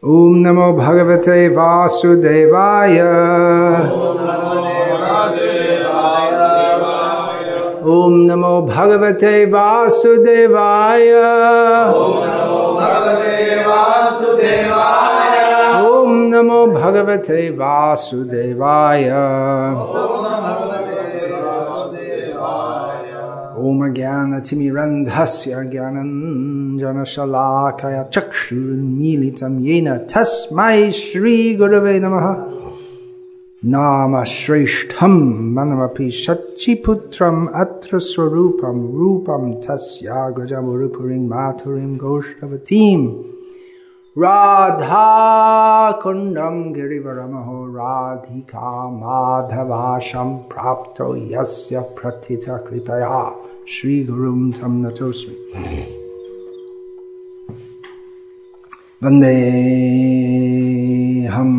Om Namo Bhagavate Vasudevaya. Om Namo Bhagavate Vasudevaya. Om Namo Bhagavate Vasudevaya. Om Jnana Timirandhasya Jnananjana Shalakaya Chakshurunmilitam Yena Tasmai Shri Gurave Namaha. Nama Shreshtham Manamapi Shachiputram Atra Swarupam Rupam Tasya Grajamurupuring Maturim Goshtavatim Radha Kundam Girivaramaho Radhika Madhavasham Prapto Yasya Pratita Kripaya Shri Gurum Tam Natosmi Vandeham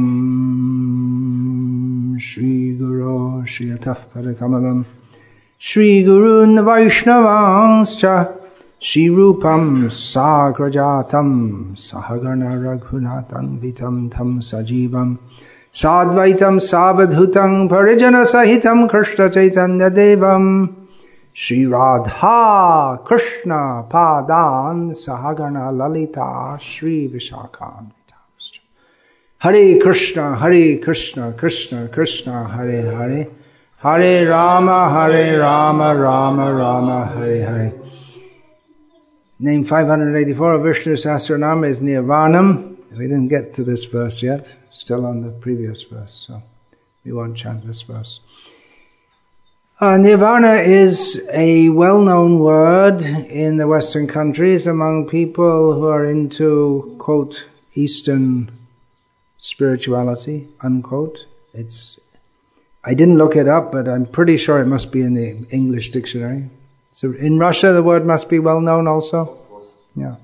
Shri Guru Shri Ataf Padakamalam Shri Gurun Vaishnavanscha Shri Rupam Sagrajatam Sahagana Raghunatam Vitam Tam Sajivam Sadvaitam Savadhutam Parijana Sahitam Krishna Chaitanya Devam Shri Radha Krishna Padan Sahagana Lalita Shri Vishakhan Hare Krishna, Krishna Krishna, Hare Hare, Hare Rama, Rama Rama, Hare Hare. Name 584 of Vishnu Sahasranama is Nirvanam. We didn't get to this verse yet, still on the previous verse, so we won't chant this verse. Nirvana is a well-known word in the Western countries among people who are into, quote, Eastern spirituality, unquote. I didn't look it up, but I'm pretty sure it must be in the English dictionary. So in Russia, the word must be well known also. Of course. Yeah.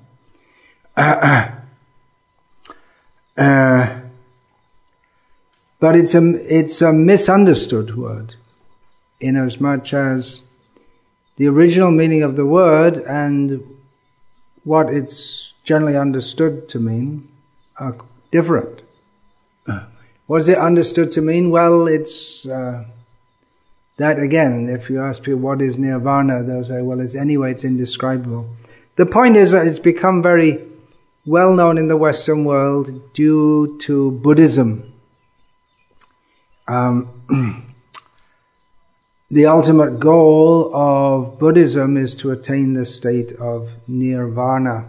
But it's a misunderstood word, inasmuch as the original meaning of the word and what it's generally understood to mean are different. What is it understood to mean? Well, it's that again, if you ask people what is nirvana, they'll say, well, it's indescribable. The point is that it's become very well known in the Western world due to Buddhism. The ultimate goal of Buddhism is to attain the state of nirvana.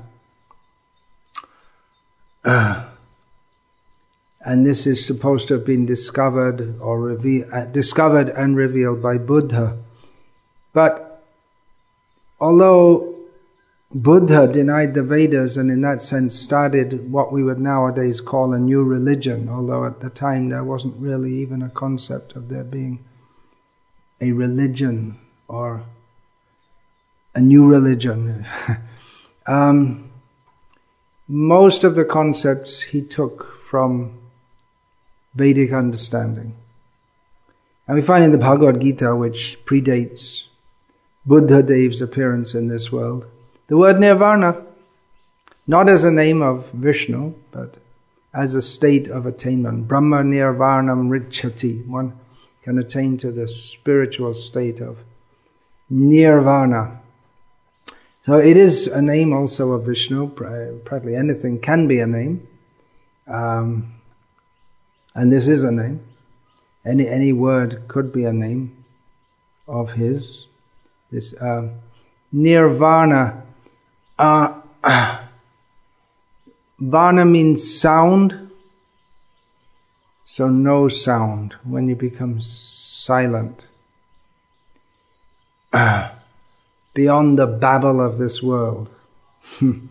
And this is supposed to have been discovered and revealed by Buddha. But although Buddha denied the Vedas and in that sense started what we would nowadays call a new religion, although at the time there wasn't really even a concept of there being a religion or a new religion. Most of the concepts he took from Vedic understanding. And we find in the Bhagavad Gita, which predates Buddha Dev's appearance in this world, the word nirvana, not as a name of Vishnu, but as a state of attainment. Brahma nirvanam richati. One can attain to the spiritual state of nirvana. So it is a name also of Vishnu. Practically anything can be a name. And this is a name. Any word could be a name of his. This nirvana. Vana means sound. So no sound, when you become silent. Beyond the babble of this world. In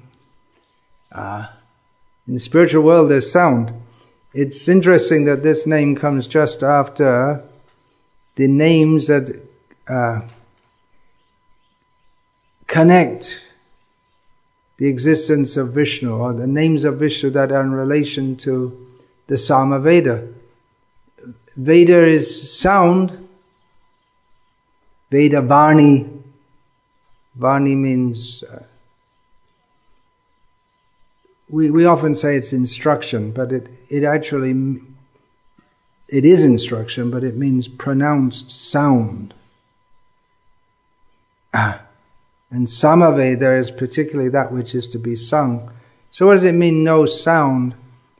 the spiritual world there's sound. It's interesting that this name comes just after the names that connect the existence of Vishnu, or the names of Vishnu that are in relation to the Sama Veda. Veda is sound. Veda Vani. Vani means we often say it's instruction, but it actually, it is instruction, but it means pronounced sound. And Samaveda is particularly that which is to be sung. So what does it mean, no sound?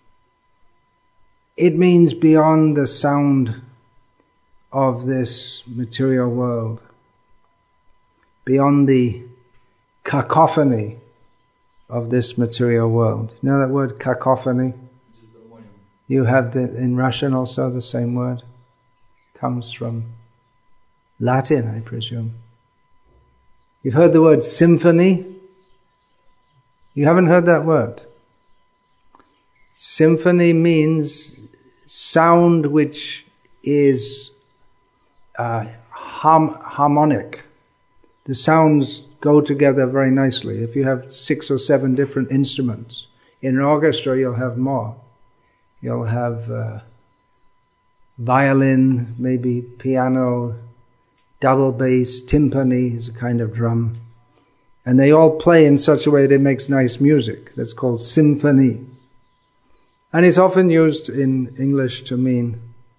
It means beyond the sound of this material world, beyond the cacophony of this material world. You know that word, cacophony? You have in Russian also the same word. Comes from Latin, I presume. You've heard the word symphony? You haven't heard that word? Symphony means sound which is harmonic. The sounds go together very nicely. If you have 6 or 7 different instruments, in an orchestra you'll have more. You'll have violin, maybe piano, double bass, timpani is a kind of drum. And they all play in such a way that it makes nice music. That's called symphony. And it's often used in English to mean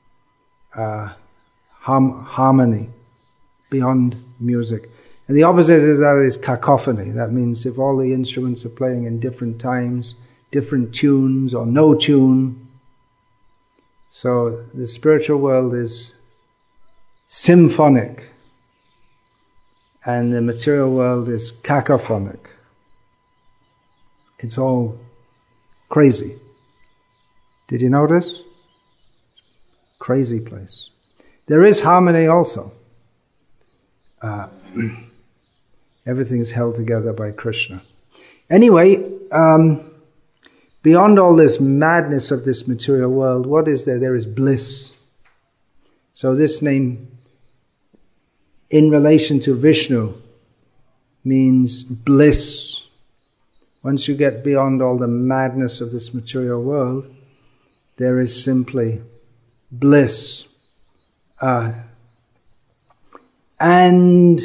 harmony, beyond music. And the opposite of that is cacophony. That means if all the instruments are playing in different times, different tunes or no tune. So the spiritual world is symphonic, and the material world is cacophonic. It's all crazy. Did you notice? Crazy place. There is harmony also. Everything is held together by Krishna. Anyway, beyond all this madness of this material world, what is there? There is bliss. So this name, in relation to Vishnu, means bliss. Once you get beyond all the madness of this material world, there is simply bliss. And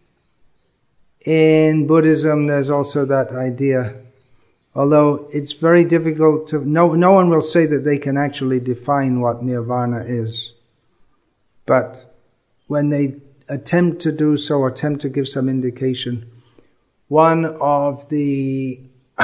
in Buddhism there's also that idea, although it's very difficult to, no one will say that they can actually define what nirvana is. But when they attempt to do so, attempt to give some indication, one of the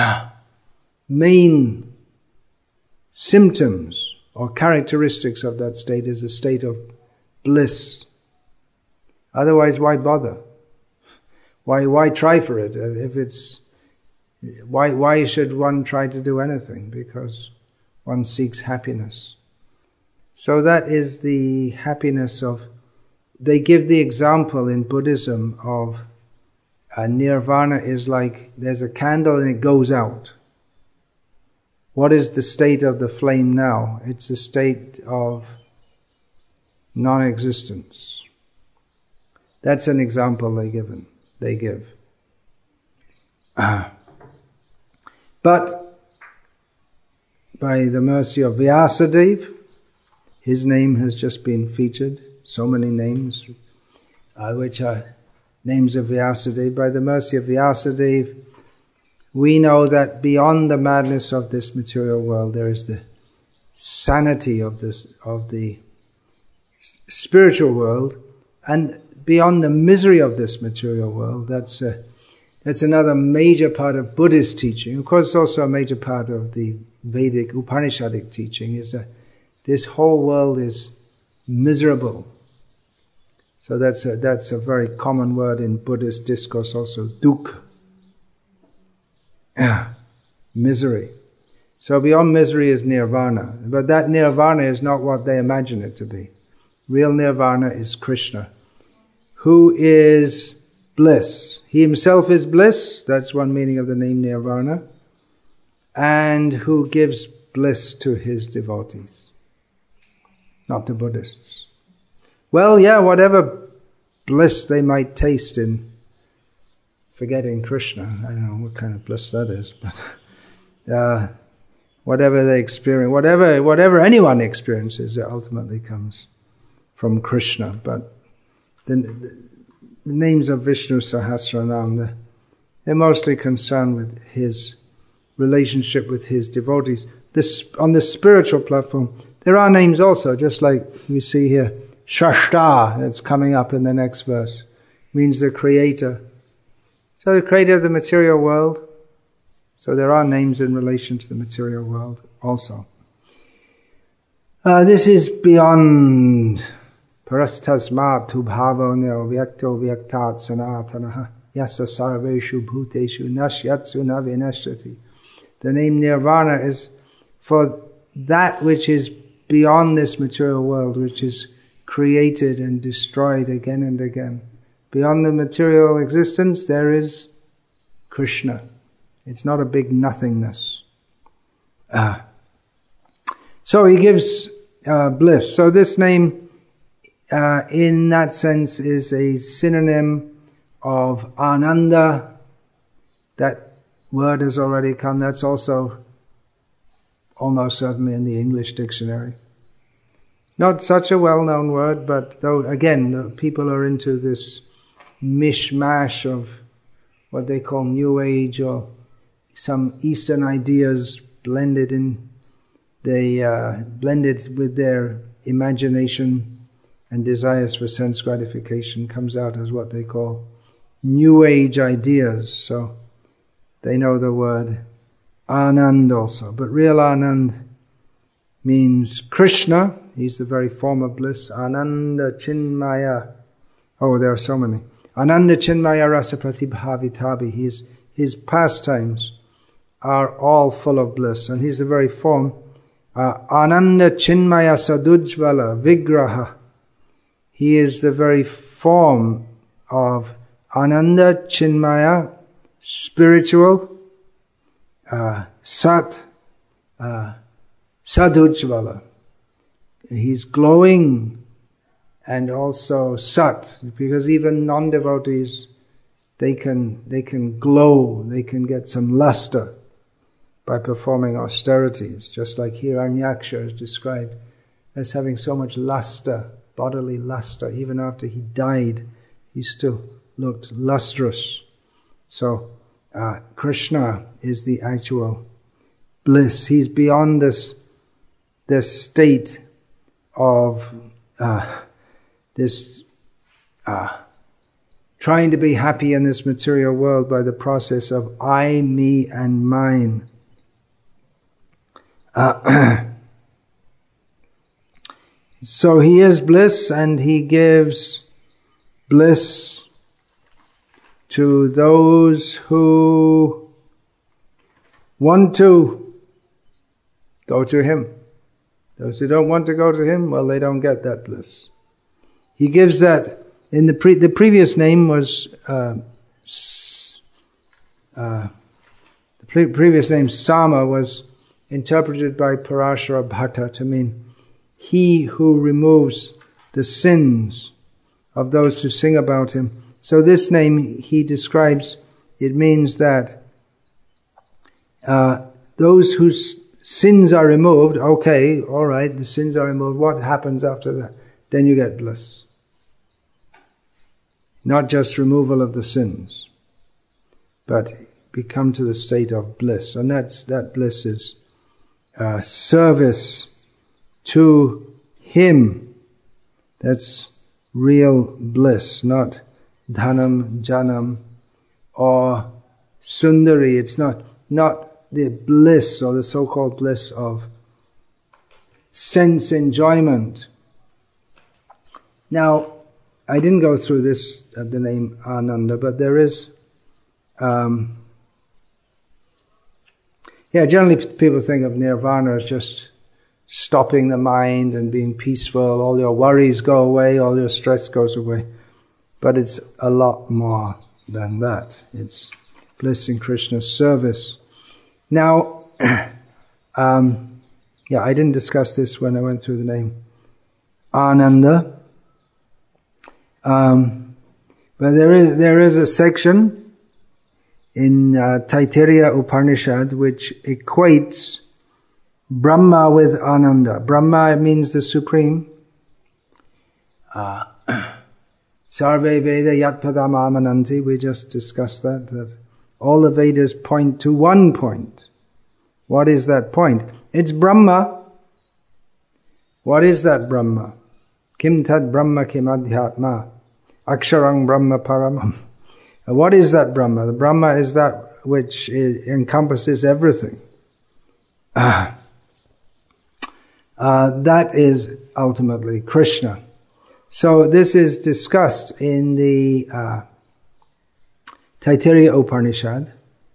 main symptoms or characteristics of that state is a state of bliss. Otherwise, why bother? Why try for it? If it's why should one try to do anything? Because one seeks happiness. So that is the happiness of. They give the example in Buddhism of nirvana is like there's a candle and it goes out. What is the state of the flame now? It's a state of non-existence. That's an example they give. But by the mercy of Vyasadeva, his name has just been featured. So many names, which are names of Vyasadeva. By the mercy of Vyasadeva, we know that beyond the madness of this material world, there is the sanity of the spiritual world, and beyond the misery of this material world. That's another major part of Buddhist teaching. Of course, it's also a major part of the Vedic Upanishadic teaching. Is that this whole world is miserable. So that's a very common word in Buddhist discourse also, dukkha. Misery. So beyond misery is nirvana. But that nirvana is not what they imagine it to be. Real nirvana is Krishna, who is bliss. He himself is bliss, that's one meaning of the name nirvana, and who gives bliss to his devotees, not the Buddhists. Well, yeah, whatever bliss they might taste in forgetting Krishna, I don't know what kind of bliss that is, but whatever they experience, whatever anyone experiences, it ultimately comes from Krishna. But the names of Vishnu Sahasranam, they're mostly concerned with his relationship with his devotees. On the spiritual platform, there are names also, just like we see here. Shrashta, that's coming up in the next verse, means the creator. So the creator of the material world. So there are names in relation to the material world also. This is beyond parastasmat bhavo vyakto vyaktat sanatanaha yasa sarveshu bhuteshu nashyatsu na vinashyati. The name Nirvana is for that which is beyond this material world, which is created and destroyed again and again. Beyond the material existence, there is Krishna. It's not a big nothingness. So he gives bliss. So this name, in that sense, is a synonym of Ananda. That word has already come. That's also almost certainly in the English dictionary. It's not such a well-known word, but though again, the people are into this mishmash of what they call New Age or some Eastern ideas blended in. They blend it with their imagination and desires for sense gratification, comes out as what they call New Age ideas. So they know the word Anand also. But real Anand means Krishna. He's the very form of bliss. Ananda Chinmaya. Oh, there are so many. Ananda Chinmaya Rasa Pratibhavitabi. His pastimes are all full of bliss. And he's the very form. Ananda Chinmaya Sadujvala Vigraha. He is the very form of Ananda Chinmaya, spiritual, Sat, Sadujvala. He's glowing and also Sat, because even non-devotees, they can glow, they can get some luster by performing austerities, just like Hiranyaksha is described as having so much luster, bodily luster. Even after he died, he still looked lustrous. So Krishna is the actual bliss. He's beyond this state of trying to be happy in this material world by the process of I, me, and mine. So he is bliss, and he gives bliss to those who want to go to him. Those who don't want to go to him, well, they don't get that bliss. He gives that. In the previous name was previous name Sama was interpreted by Parashara Bhatta to mean he who removes the sins of those who sing about him. So this name he describes, it means that those whose sins are removed, okay, all right, the sins are removed. What happens after that? Then you get bliss. Not just removal of the sins, but become to the state of bliss. And that bliss is service to him. That's real bliss, not dhanam, janam, or sundari. It's not the bliss or the so-called bliss of sense enjoyment. Now, I didn't go through this at the name Ananda, but there is, generally people think of nirvana as just stopping the mind and being peaceful, all your worries go away, all your stress goes away. But it's a lot more than that. It's bliss in Krishna's service. Now, I didn't discuss this when I went through the name Ananda. But there is a section in Taittiriya Upanishad which equates Brahma with Ananda. Brahma means the Supreme. Sarve Veda Yatpadam Amananti, we just discussed that all the Vedas point to one point, What is that point? It's Brahma. What is that Brahma? Kim tad Brahma kim adhyatma. Aksharang Brahma paramam. What is that Brahma? The Brahma is that which encompasses everything. That is ultimately Krishna. So this is discussed in the Taittiriya Upanishad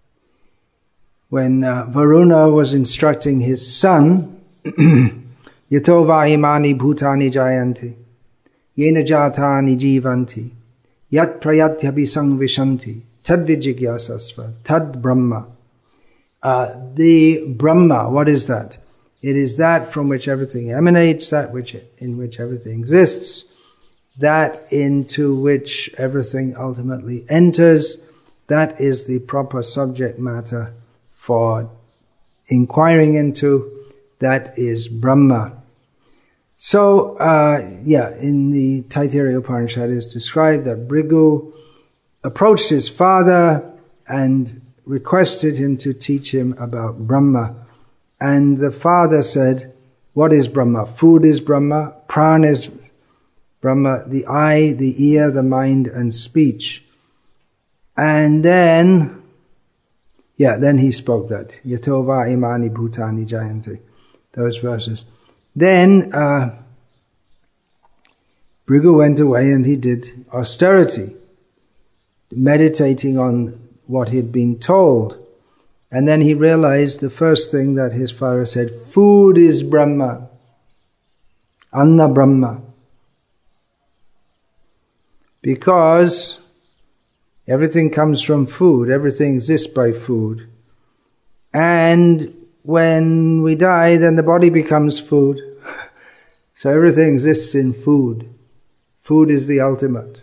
when Varuna was instructing his son, Yato va imani bhutani jayanti, yena jatani jivanti, yat prayatyabhi sangvishanti, tad vijigyasasva, tad Brahma. The Brahma, what is that? It is that from which everything emanates, that in which everything exists, that into which everything ultimately enters. That is the proper subject matter for inquiring into. That is Brahma. So, in the Taittiriya Upanishad it is described that Bhrigu approached his father and requested him to teach him about Brahma. And the father said, what is Brahma? Food is Brahma, prana is Brahma, the eye, the ear, the mind, and speech. And then he spoke that. Yato va imani bhutani jayanti. Those verses. Then Bhrigu went away and he did austerity, meditating on what he had been told. And then he realized the first thing that his father said, food is Brahma, Anna Brahma. Because everything comes from food, everything exists by food. And when we die, then the body becomes food. So everything exists in food. Food is the ultimate.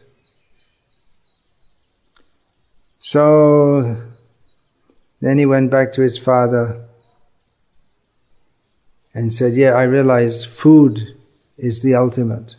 So then he went back to his father and said, I realized food is the ultimate.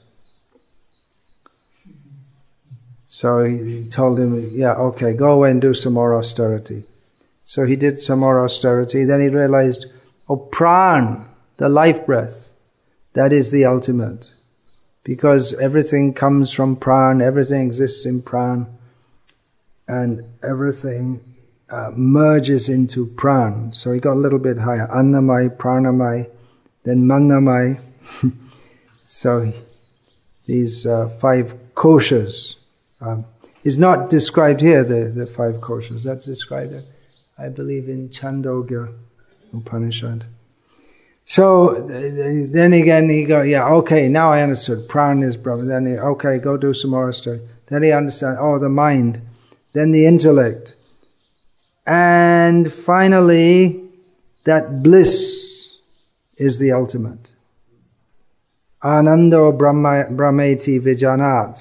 So he told him, okay, go away and do some more austerity. So he did some more austerity. Then he realized, pran, the life breath, that is the ultimate. Because everything comes from pran, everything exists in pran, and everything merges into pran. So he got a little bit higher. Annamay, pranamay, then manamay. So these 5 koshas is not described here, the 5 koshas. That's described, I believe, in Chandogya Upanishad. So then again he go, okay, now I understood. Pran is Brahma. Then go do some more study. Then he understands, the mind. Then the intellect. And finally, that bliss is the ultimate. Anando brahmeti vijanat.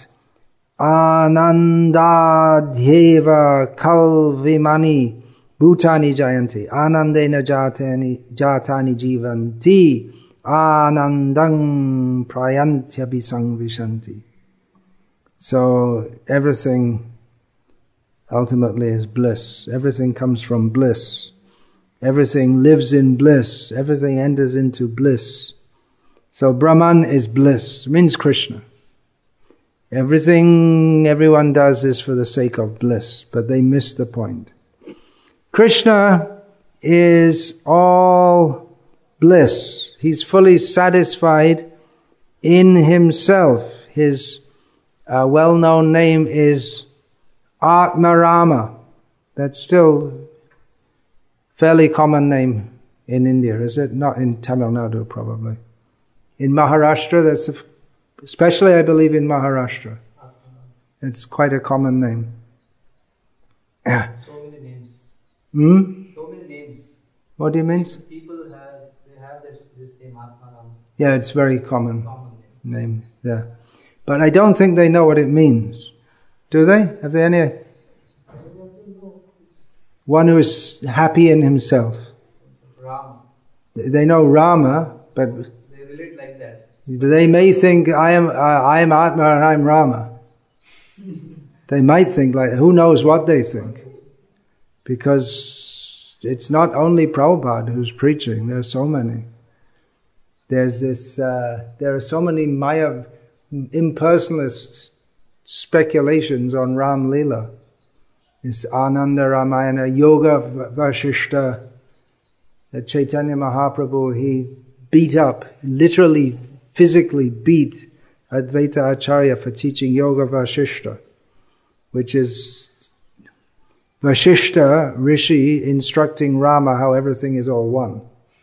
Anandadhyeva kalvimani bhutani jayanti. Anandena jatani jivanti. Anandang prayantyabi sangvishanti. So everything ultimately is bliss. Everything comes from bliss. Everything lives in bliss. Everything enters into bliss. So Brahman is bliss. It means Krishna. Everything everyone does is for the sake of bliss, but they miss the point. Krishna is all bliss. He's fully satisfied in himself. His well-known name is Atmarama. That's still fairly common name in India, is it? Not in Tamil Nadu, probably. In Maharashtra, that's especially, I believe, in Maharashtra. It's quite a common name. So many names. So many names. What do you mean? People have this name, Atmaram. Yeah, it's very common name. Yeah. But I don't think they know what it means. Do they? Have they any? One who is happy in himself. Rama. They know Rama, but they relate like that. They may think I am Atma and I'm Rama. They might think like, who knows what they think? Because it's not only Prabhupada who's preaching. There are so many. There's this. There are so many Maya impersonalist speculations on Ram Leela. This Ananda Ramayana, Yoga Vasishta, that Chaitanya Mahaprabhu, he beat up, literally, physically beat Advaita Acharya for teaching Yoga Vasishta, which is Vasishta Rishi instructing Rama how everything is all one.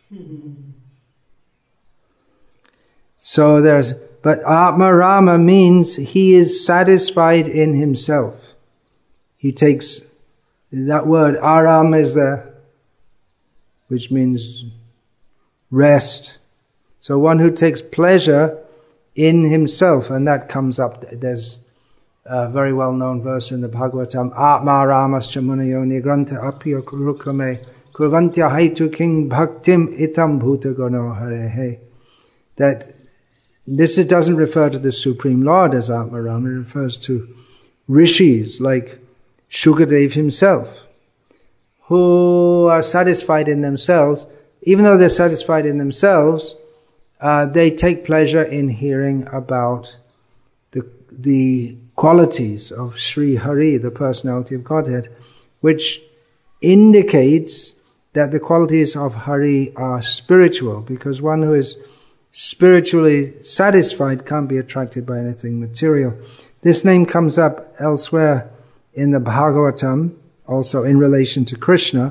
So but Atma Rama means he is satisfied in himself. He takes, that word aram is there, which means rest. So one who takes pleasure in himself, and that comes up, there's a very well-known verse in the Bhagavatam, Atma Ramascha Munayo Nigranta Apya Kurukame Kurvantya Haitu King Bhaktim Itam Bhutagano Harehe. That this doesn't refer to the Supreme Lord as Atma Rama, it refers to rishis like Shukadev himself, who are satisfied in themselves. Even though they're satisfied in themselves, they take pleasure in hearing about the qualities of Sri Hari, the personality of Godhead, which indicates that the qualities of Hari are spiritual, because one who is spiritually satisfied can't be attracted by anything material. This name comes up elsewhere in the Bhagavatam, also in relation to Krishna.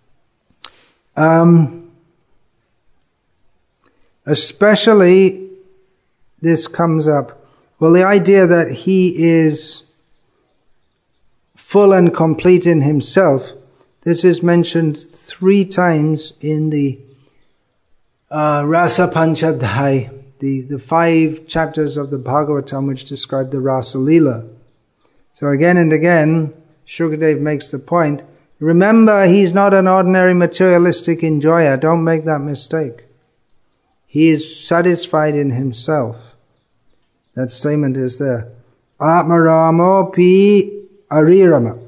Especially, this comes up, well, the idea that he is full and complete in himself, this is mentioned 3 times in the Rasa Panchadhyay, the 5 chapters of the Bhagavatam which describe the Rasa Leela. So again and again, Shukadev makes the point, remember, he's not an ordinary materialistic enjoyer, don't make that mistake. He is satisfied in himself. That statement is there. Atmaramo pi ariramat.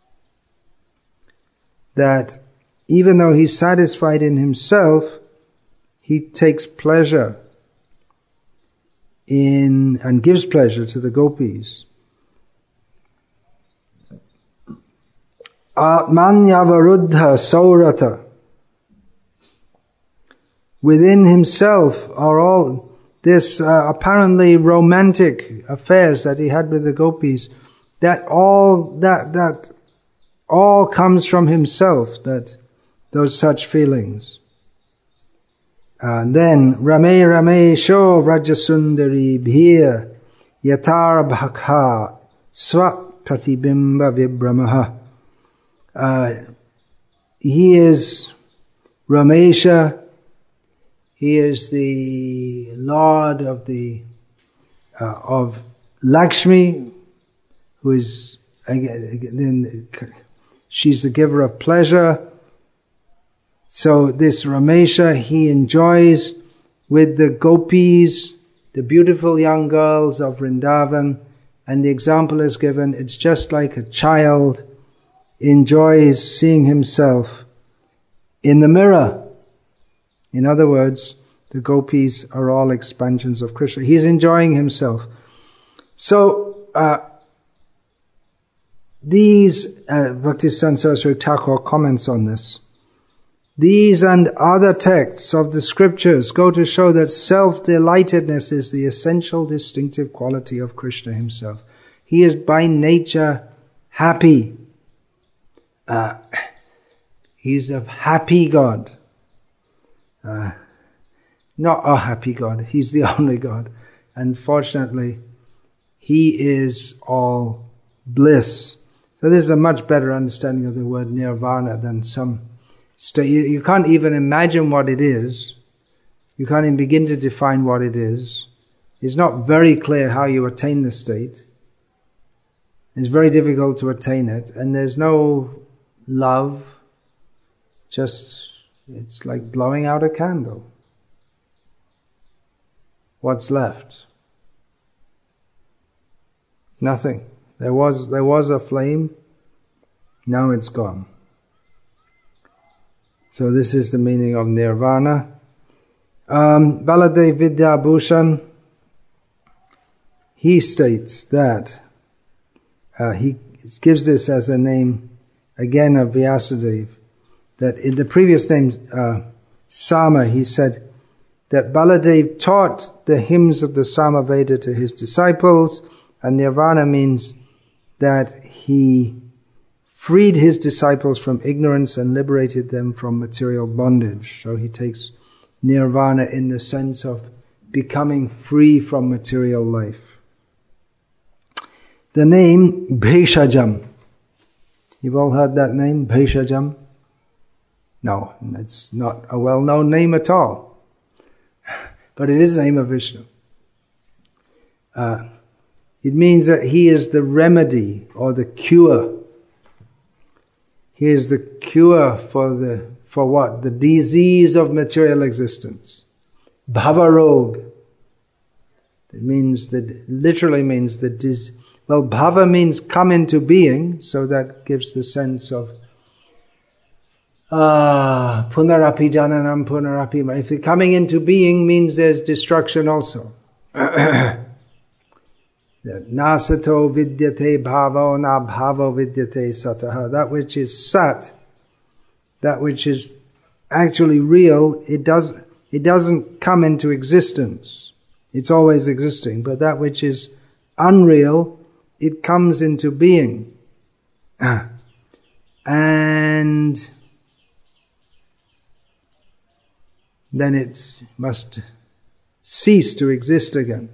That even though he's satisfied in himself, he takes pleasure in and gives pleasure to the gopis. Atmanyavaruddha saurata. Within himself are all this apparently romantic affairs that he had with the gopis. That all comes from himself. That those such feelings. And then Rame Sho Vrajasundari Bhir Yatar Bhakha Swa Pratibimba Vibramaha. He is Ramesha. He is the Lord of Lakshmi, who is again, she's the giver of pleasure. So this Ramesha, he enjoys with the gopis, the beautiful young girls of Vrindavan, and the example is given, it's just like a child enjoys seeing himself in the mirror. In other words, the gopis are all expansions of Krishna. He's enjoying himself. So, these, Bhaktisiddhanta Saraswati Thakur comments on this. These and other texts of the scriptures go to show that self-delightedness is the essential distinctive quality of Krishna himself. He is by nature happy. He's a happy God. Not a happy God. He's the only God. Unfortunately, he is all bliss. So this is a much better understanding of the word nirvana than some state. You can't even imagine what it is. You can't even begin to define what it is. It's not very clear how you attain the state. It's very difficult to attain it. And there's no love. Just, it's like blowing out a candle. What's left? Nothing. There was a flame. Now it's gone. So this is the meaning of nirvana. Baladev Vidyabhushan, he states that, he gives this as a name again of Vyasadeva, that in the previous name, Sama, he said that Baladev taught the hymns of the Samaveda to his disciples, and nirvana means that he freed his disciples from ignorance and liberated them from material bondage. So he takes nirvana in the sense of becoming free from material life. The name Bheshajam. You've all heard that name, Bheshajam? No, it's not a well-known name at all. But it is the name of Vishnu. It means that he is the remedy or the cure. He is the cure for what? The disease of material existence. Bhavarog. It means that, literally means the disease. Well, bhava means come into being, so that gives the sense of punarapi jananam punarapi. If the coming into being means there's destruction also. Nasato vidyate bhavo na bhavo vidyate sataha. That which is sat, that which is actually real, it doesn't come into existence. It's always existing. But that which is unreal, it comes into being. And then it must cease to exist again.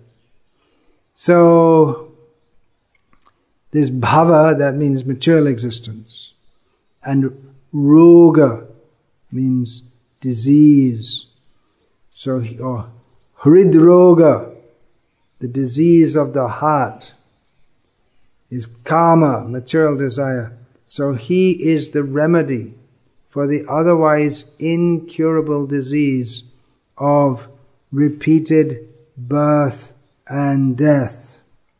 So, this bhava, that means material existence. And roga means disease. So, or hridroga, the disease of the heart, is kama, material desire. So he is the remedy for the otherwise incurable disease of repeated birth and death.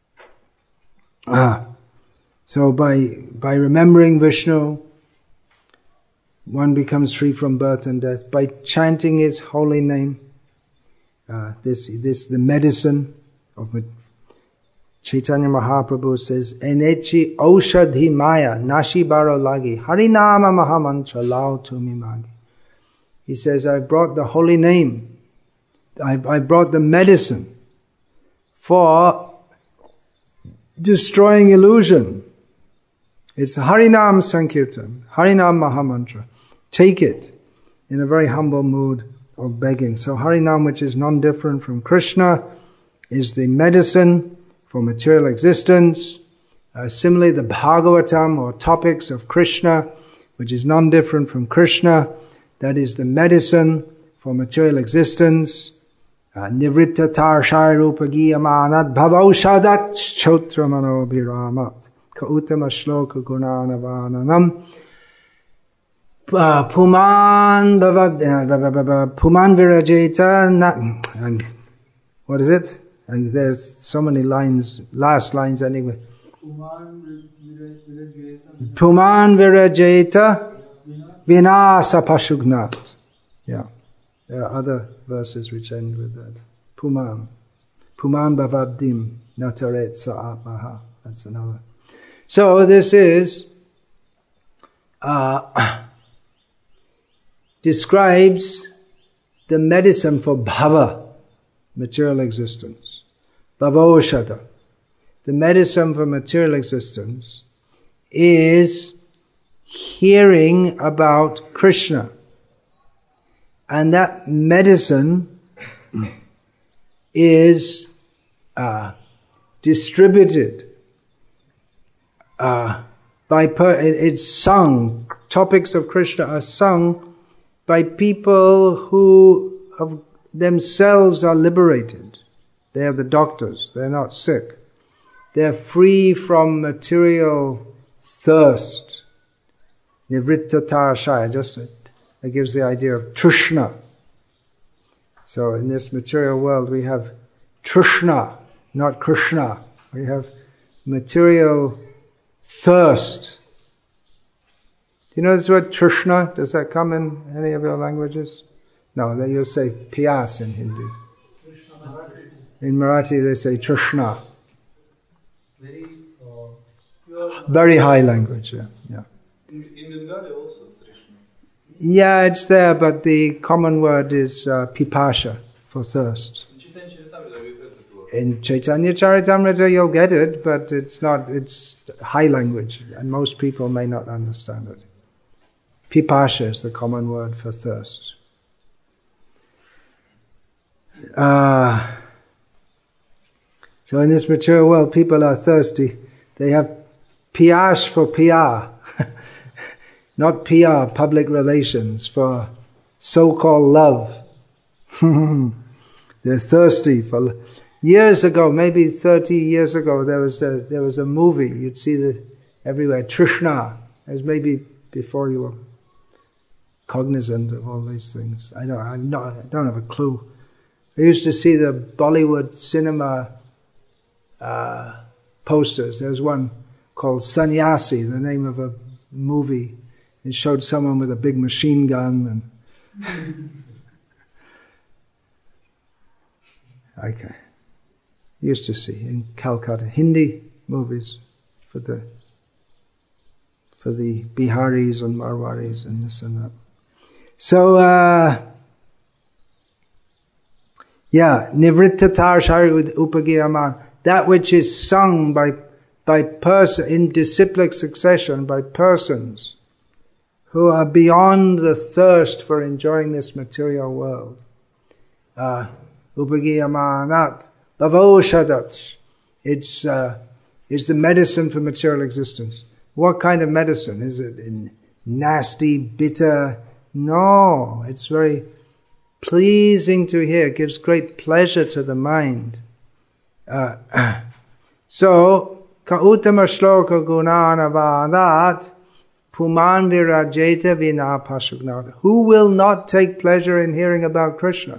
So by remembering Vishnu, one becomes free from birth and death. By chanting his holy name, this the medicine of Chaitanya Mahaprabhu says, Enechi aushadhi maya nashi baro lagi harinama mahamantra lao tumi magi. He says, I brought the holy name. I brought the medicine for destroying illusion. It's Harinam Sankirtan, Harinam Mahamantra. Take it in a very humble mood of begging. So Harinam, which is non-different from Krishna, is the medicine for material existence. Similarly, the Bhagavatam, or topics of Krishna, which is non-different from Krishna, that is the medicine for material existence. Nivritta tarshai rupa giyamanat bhavausadat chotramano bhiramat ka uttama shloka gunanavananam puman virajeta and what is it? And there's so many lines, last lines anyway. Puman virajeta vinasa pashugnat. Yeah. There are other verses which end with that. Puman bhavabdim nataret sa'atmaha. That's another. So this is describes the medicine for bhava, material existence. Bhavoshada. The medicine for material existence is hearing about Krishna. And that medicine is distributed it's sung. Topics of Krishna are sung by people who of themselves are liberated. They are the doctors. They're not sick. They're free from material thirst. Nivritta tarashaya. Just it gives the idea of Trishna. So in this material world we have Trishna, not Krishna. We have material thirst. you know this word Trishna? Does that come in any of your languages? No, then you'll say Piyas in Hindi. In Marathi they say Trishna. Very high language, yeah. In Bengali also Trishna. Yeah, it's there, but the common word is Pipasha, for thirst. In Chaitanya Charitamrita you'll get it, but it's high language, and most people may not understand it. Pipasha is the common word for thirst. So in this material world, people are thirsty. They have piyas for PR, not PR, public relations, for so-called love. They're thirsty for. Years ago, maybe 30 years ago, there was a movie. You'd see everywhere. Trishna. It was maybe before you were cognizant of all these things. I don't have a clue. I used to see the Bollywood cinema posters. There was one called Sannyasi, the name of a movie. It showed someone with a big machine gun and. Okay. Used to see in Calcutta Hindi movies for the Biharis and Marwaris and this and that. So nivrittatar shari upagiraman, that which is sung by person in disciplic succession by persons who are beyond the thirst for enjoying this material world. Upagiramanat Bhavoshadat. It's the medicine for material existence. What kind of medicine? Is it nasty, bitter? No, it's very pleasing to hear. It gives great pleasure to the mind. So, ka uttama shloka gunanavadat puman virajeta vina pashugnat. Who will not take pleasure in hearing about Krishna?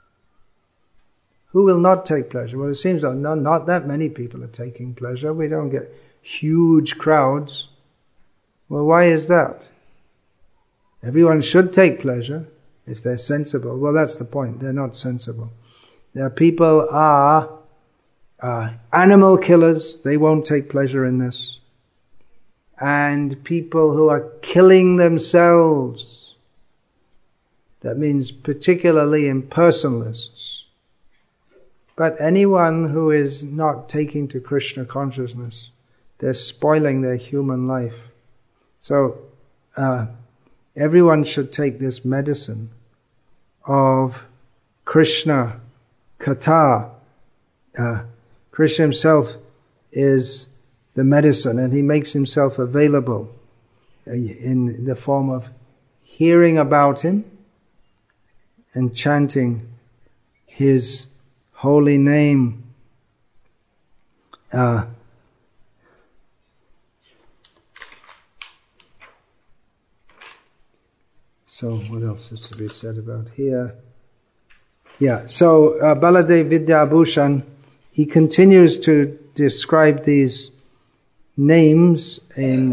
Who will not take pleasure? Well, it seems like not that many people are taking pleasure. We don't get huge crowds. Well, why is that? Everyone should take pleasure if they're sensible. Well, that's the point. They're not sensible. There people are animal killers. They won't take pleasure in this. And people who are killing themselves. That means particularly impersonalists. But anyone who is not taking to Krishna consciousness, they're spoiling their human life. So, everyone should take this medicine of Krishna Katha. Krishna himself is the medicine, and he makes himself available in the form of hearing about him and chanting his holy name. So what else is to be said about here? So Baladev Vidyabhushan, he continues to describe these names in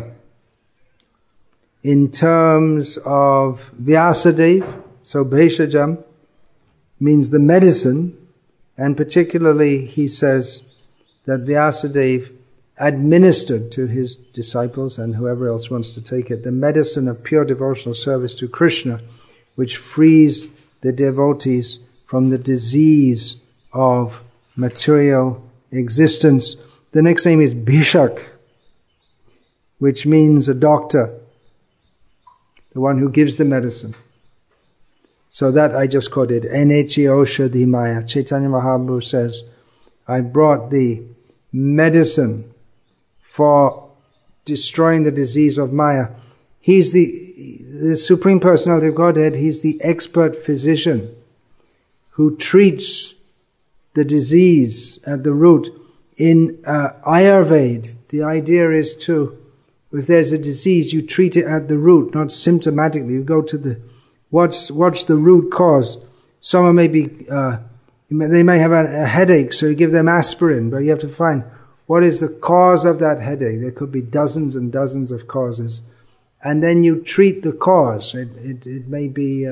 terms of Vyasadeva. So Bheshajam means the medicine, and particularly he says that Vyasadeva administered to his disciples and whoever else wants to take it the medicine of pure devotional service to Krishna, which frees the devotees from the disease of material existence. The next name is Bhishak, which means a doctor, the one who gives the medicine. So that I just quoted, Enechi Oshadhi Maya. Chaitanya Mahaprabhu says, I brought the medicine for destroying the disease of Maya. He's the Supreme Personality of Godhead. He's the expert physician who treats the disease at the root. In Ayurveda, the idea is if there's a disease, you treat it at the root, not symptomatically. You go to what's the root cause. Someone may be, they may have a headache, so you give them aspirin, but you have to find what is the cause of that headache. There could be dozens and dozens of causes. and then you treat the cause. It may be,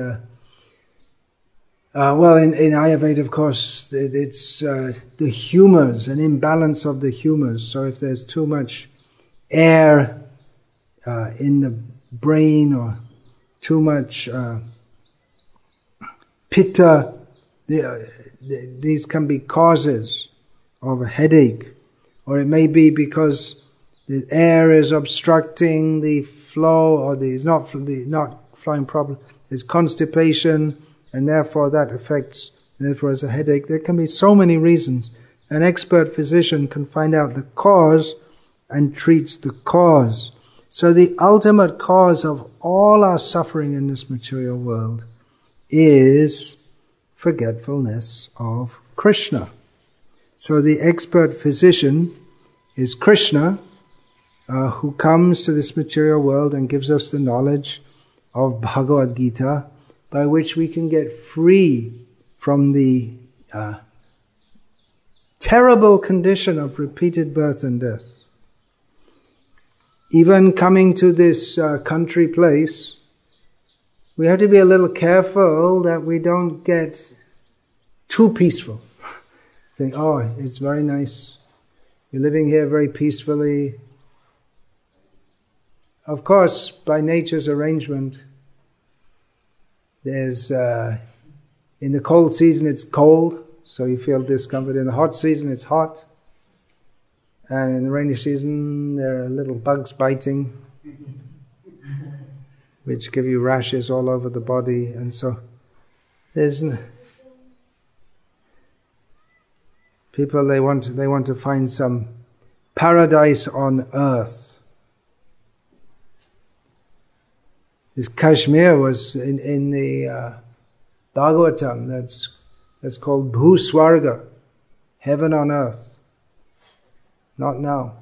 well, in Ayurveda, of course, it's the humors, an imbalance of the humors. So if there's too much air in the brain or too much pitta, these can be causes of a headache. Or it may be because the air is obstructing the flow, or it's not flowing properly. There's constipation, and therefore that affects, therefore as a headache. There can be so many reasons. An expert physician can find out the cause and treats the cause. So the ultimate cause of all our suffering in this material world is forgetfulness of Krishna. So the expert physician is Krishna, who comes to this material world and gives us the knowledge of Bhagavad Gita, by which we can get free from the terrible condition of repeated birth and death. Even coming to this country place, we have to be a little careful that we don't get too peaceful. Saying, oh, it's very nice. You're living here very peacefully. Of course, by nature's arrangement, there's, in the cold season it's cold, so you feel discomfort. In the hot season it's hot. And in the rainy season there are little bugs biting, which give you rashes all over the body. And so there's people, they want to find some paradise on earth. This Kashmir was in the Bhagavatam, that's called Bhuswarga, heaven on earth. Not now.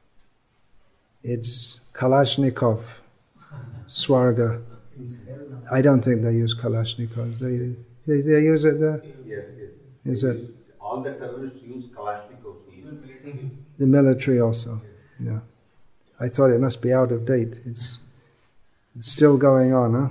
It's Kalashnikov, Swarga. I don't think they use Kalashnikovs. They use it there? Yes. Is it? All the terrorists use Kalashnikovs. The military also. Yeah. I thought it must be out of date. It's still going on, huh?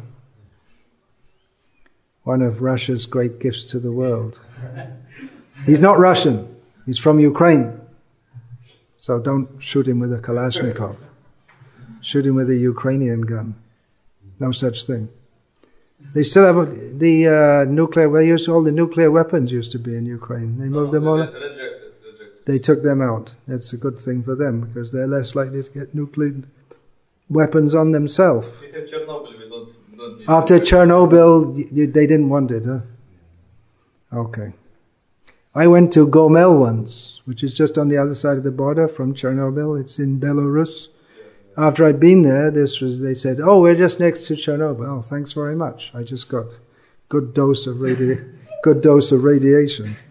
One of Russia's great gifts to the world. He's not Russian. He's from Ukraine. So don't shoot him with a Kalashnikov. Shoot him with a Ukrainian gun. No such thing. They still have the nuclear. Well, all the nuclear weapons used to be in Ukraine. They moved them all. Rejected. They took them out. That's a good thing for them because they're less likely to get nuclear weapons on themselves. We have Chernobyl. We don't need. After Chernobyl, they didn't want it, huh? Okay. I went to Gomel once, which is just on the other side of the border from Chernobyl. It's in Belarus. After I'd been there, they said, "Oh, we're just next to Chernobyl." Oh, thanks very much. I just got good dose of radiation.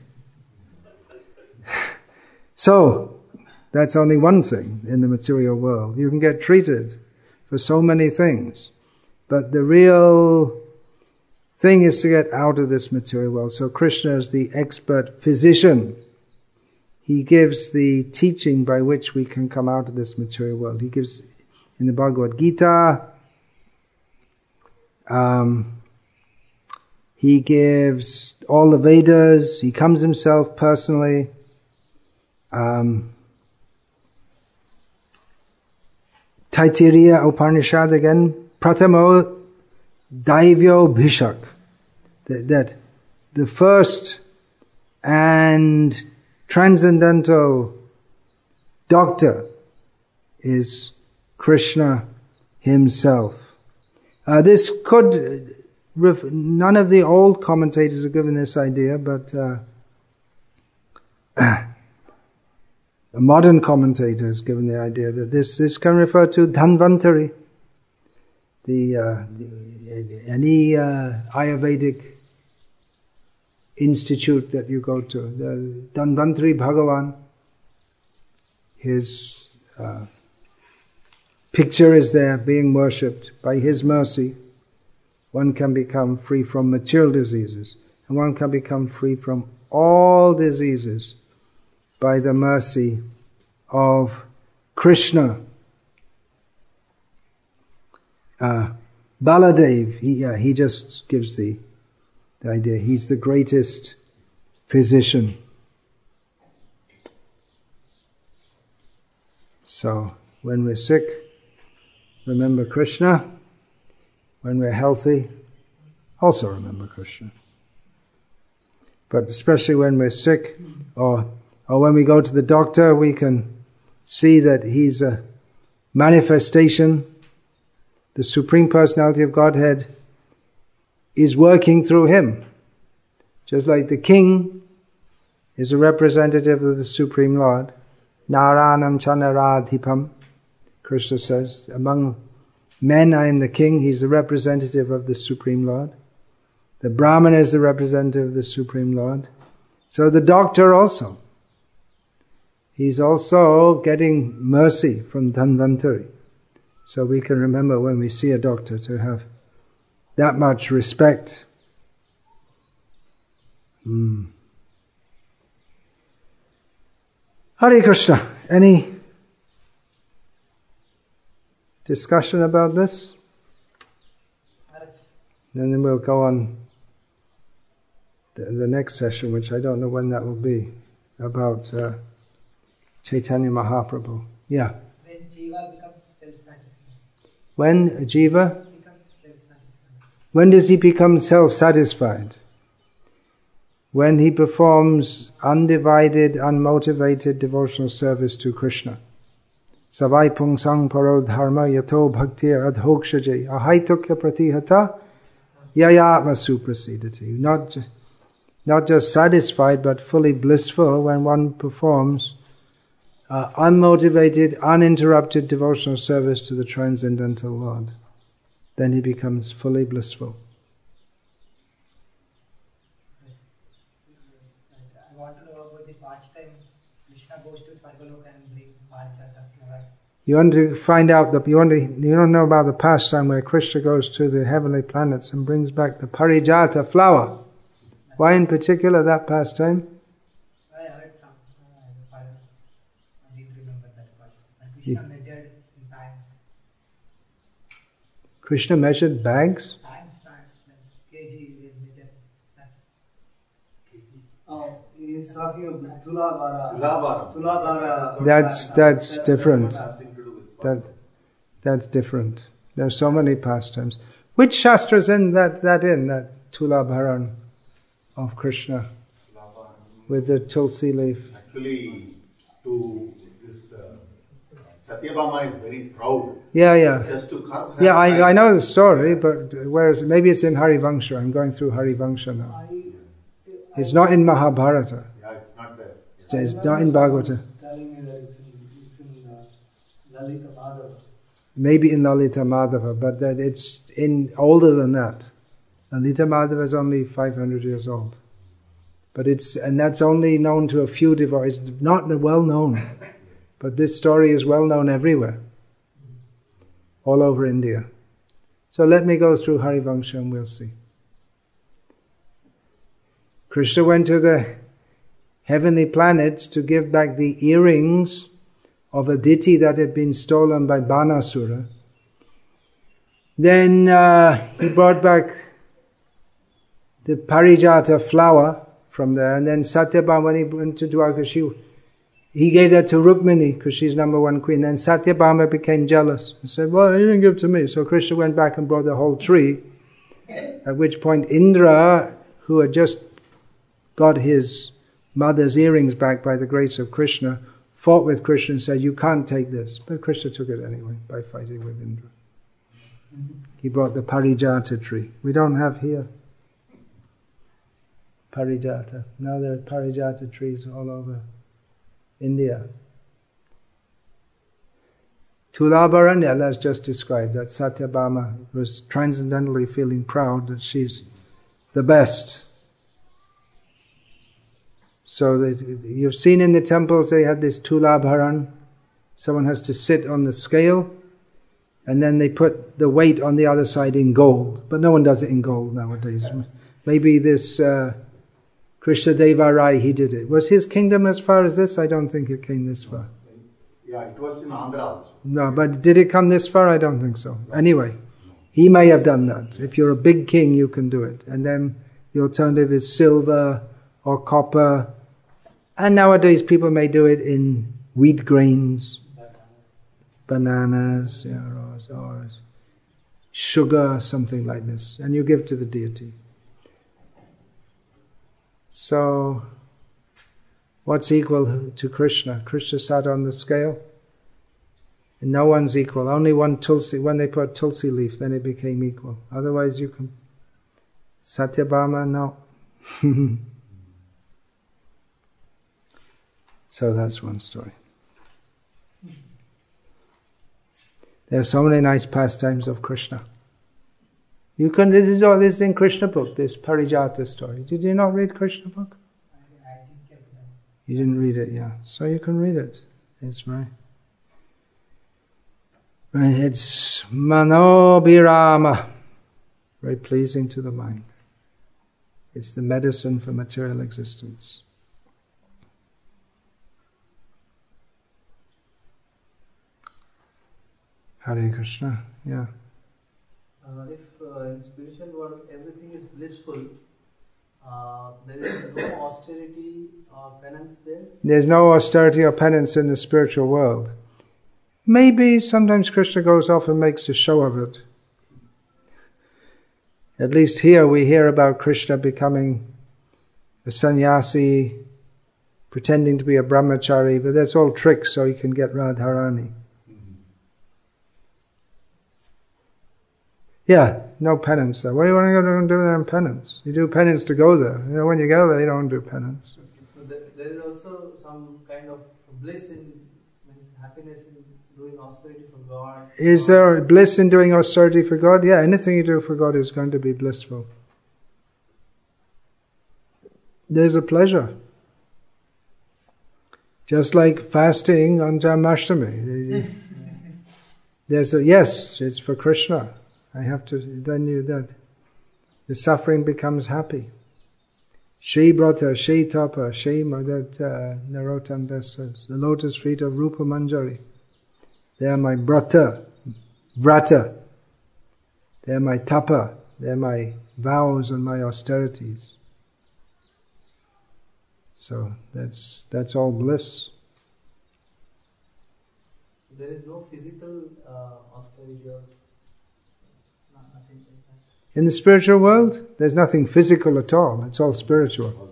So that's only one thing in the material world. You can get treated for so many things, but the real thing is to get out of this material world. So Krishna is the expert physician. He gives the teaching by which we can come out of this material world. He gives in the Bhagavad Gita, he gives all the Vedas, he comes himself personally. Taittiriya Upanishad again, Pratamo Daivyo Bhishak, that the first and transcendental doctor is Krishna himself. This could, none of the old commentators have given this idea, but a modern commentator has given the idea that this can refer to Dhanvantari. Any Ayurvedic institute that you go to, the Dhanvantari Bhagavan, his picture is there being worshipped. By his mercy, one can become free from material diseases, and one can become free from all diseases by the mercy of Krishna. Baladev, he just gives the idea. He's the greatest physician. So, when we're sick, remember Krishna. When we're healthy, also remember Krishna. But especially when we're sick, or when we go to the doctor, we can see that he's a manifestation. The Supreme Personality of Godhead is working through him. Just like the king is a representative of the Supreme Lord. Naranam Chanaradhipam, Krishna says, among men I am the king. He's the representative of the Supreme Lord. The Brahman is the representative of the Supreme Lord. So the doctor also. He's also getting mercy from Dhanvantari. So we can remember when we see a doctor to have that much respect. Hare Krishna. Any discussion about this? And then we'll go on the next session, which I don't know when that will be, about Chaitanya Mahaprabhu. Yeah. When Jiva becomes self-satisfied. When a Jiva? When does he become self-satisfied? When he performs undivided, unmotivated devotional service to Krishna. Savai pungsang paro dharma yato bhaktir adhokshaje ahaitukya pratihata yayatma suprasidati. Not just satisfied, but fully blissful when one performs unmotivated, uninterrupted devotional service to the Transcendental Lord. Then he becomes fully blissful. I want to know about the pastime. Krishna goes to Svargaloka and brings Parijata flower. You want to find out you don't know about the pastime where Krishna goes to the heavenly planets and brings back the Parijata flower. Why in particular that pastime? I heard some. I didn't remember that pastime. And Krishna measured in times. Krishna measured bags? Times, kg, they measure. Oh, he is talking about Tulabhara. That's different. That's different. There are so many pastimes. Which shastra's in that Tulabharan of Krishna with the tulsi leaf? Actually, to this Satyabhama is very proud. Yeah. Just to carve. Yeah, I know the story, but maybe it's in Harivangsha. I'm going through Harivangsha now. It's not in Mahabharata. Yeah, it's not there. It's not in Bhagavata. Telling me that it's in Lalita Madhava. Maybe in Lalita Madhava, but that it's older than that. Lalita Madhava is only 500 years old. But that's only known to a few devotees. It's not well known. But this story is well known everywhere. All over India. So let me go through Harivangsha and we'll see. Krishna went to the heavenly planets to give back the earrings of Aditi that had been stolen by Banasura. Then he brought back the Parijata flower from there, and then Satyabhama, when he went to Dwarka, he gave that to Rukmini because she's number one queen. Then Satyabhama became jealous and said, well, you didn't give it to me. So Krishna went back and brought the whole tree, at which point Indra, who had just got his mother's earrings back by the grace of Krishna, fought with Krishna and said, you can't take this. But Krishna took it anyway by fighting with Indra. He brought the Parijata tree. We don't have here Parijata. Now there are Parijata trees all over India. Tulabharanya, that's just described, that Satyabhama was transcendently feeling proud that she's the best. So you've seen in the temples they have this Tulabharan. Someone has to sit on the scale and then they put the weight on the other side in gold. But no one does it in gold nowadays. Maybe this Krishna Deva Rai, he did it. Was his kingdom as far as this? I don't think it came this far. Yeah, it was in Andhra also. No, but did it come this far? I don't think so. Anyway, He may have done that. If you're a big king, you can do it. And then the alternative is silver or copper. And nowadays people may do it in wheat grains, bananas, or sugar, something like this. And you give to the deity. So, what's equal to Krishna? Krishna sat on the scale. And no one's equal. Only one tulsi. When they put tulsi leaf, then it became equal. Otherwise, you can. Satyabhama, no. So that's one story. There are so many nice pastimes of Krishna. You can. This is in Krishna book. This Parijata story. Did you not read Krishna book? I didn't get that. You didn't read it, yeah. So you can read it. It's very. Right, it's Manobhirama, very pleasing to the mind. It's the medicine for material existence. Hare Krishna, yeah. If in spiritual world everything is blissful, there is no austerity or penance there? There's no austerity or penance in the spiritual world. Maybe sometimes Krishna goes off and makes a show of it. At least here we hear about Krishna becoming a sannyasi, pretending to be a brahmachari, but that's all tricks so he can get Radharani. Yeah, no penance there. What do you want to go and do there in penance? You do penance to go there. You know, when you go there, you don't do penance. There is also some kind of bliss in, happiness in doing austerity for God. Is there bliss in doing austerity for God? Yeah, anything you do for God is going to be blissful. There's a pleasure. Just like fasting on Janmashtami. There's a, yes, it's for Krishna. I have to, then the suffering becomes happy. Shri Brata, Shri Tapa, Shri Madat Narottam Das says, the lotus feet of Rupa Manjari. They are my vrata. They are my tapa. They are my vows and my austerities. So that's all bliss. There is no physical austerity or nothing like that. In the spiritual world, there's nothing physical at all. It's all spiritual.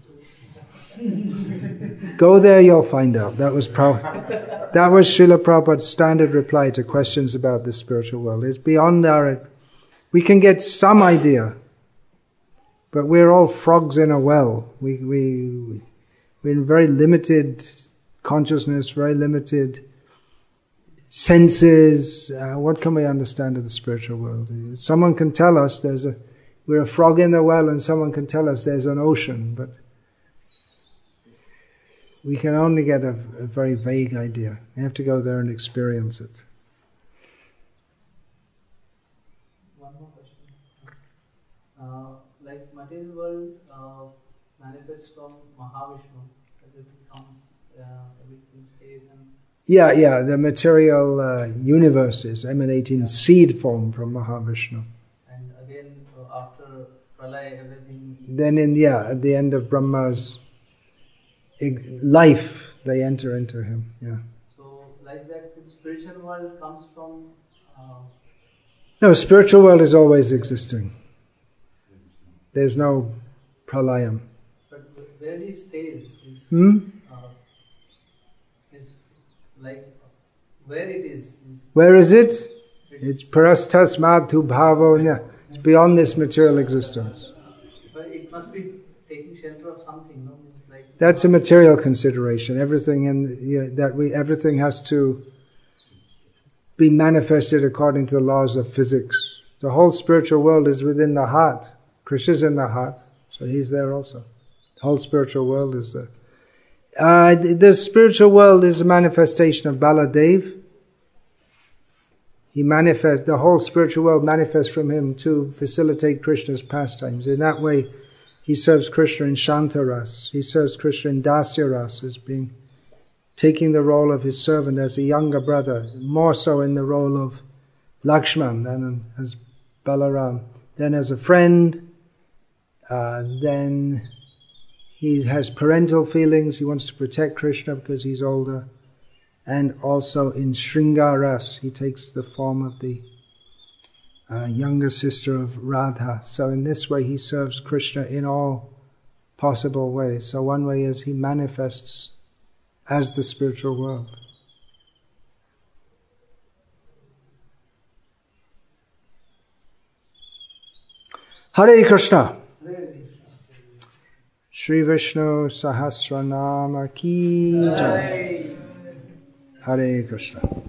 Go there, you'll find out. That was Srila Prabhupada's standard reply to questions about the spiritual world. It's beyond our... We can get some idea, but we're all frogs in a well. We're in very limited consciousness, very limited senses. What can we understand of the spiritual world? Someone can tell us we're a frog in the well, and someone can tell us there's an ocean, but we can only get a very vague idea. You have to go there and experience it. One more question. Like material world manifests from Mahavishnu. Everything comes, everything stays. Yeah, the material universe is emanating seed form from Mahavishnu. And again, after Pralaya, everything... Then at the end of Brahma's life, they enter into him. Yeah. So, like that, the spiritual world comes from... No, spiritual world is always existing. There's no pralayam. But where he stays is like where it is. Where is it? It's parastas madhu bhavo. It's beyond this material existence. But it must be taking shelter of something, no? Like that's a material consideration. Everything everything has to be manifested according to the laws of physics. The whole spiritual world is within the heart. Krishna's in the heart, so he's there also. The whole spiritual world is there. The spiritual world is a manifestation of Baladev. The whole spiritual world manifests from him to facilitate Krishna's pastimes. In that way, he serves Krishna in Shantaras. He serves Krishna in Dasyaras, as taking the role of his servant as a younger brother, more so in the role of Lakshman than as Balaram. Then as a friend, then he has parental feelings. He wants to protect Krishna because he's older. And also in Shringaras, he takes the form of the younger sister of Radha. So in this way he serves Krishna in all possible ways. So one way is he manifests as the spiritual world. Hare Krishna. Shri Vishnu Sahasranama Ki Jai. Hare Krishna.